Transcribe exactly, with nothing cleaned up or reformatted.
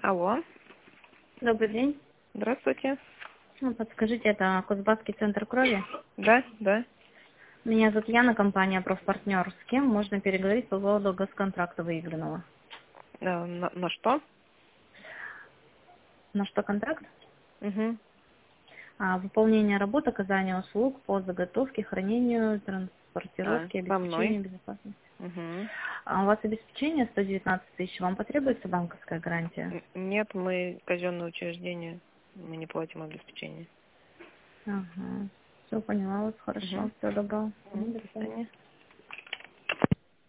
Алло. Добрый день. Здравствуйте. Ну, подскажите, это Кузбасский центр крови? Да, да. Меня зовут Яна, компания «Профпартнер». С кем можно переговорить по поводу госконтракта выигранного? Э, На, на что? На что контракт? Угу. А, выполнение работ, оказание услуг по заготовке, хранению, А, транспортировке, со мной. обеспечению безопасности. Угу. А у вас обеспечение сто девятнадцать тысяч, вам потребуется банковская гарантия? Нет, мы казенное учреждение, мы не платим обеспечение. Ага, все поняла вас, хорошо, Угу. всего доброго. Мгм, до До свидания. свидания.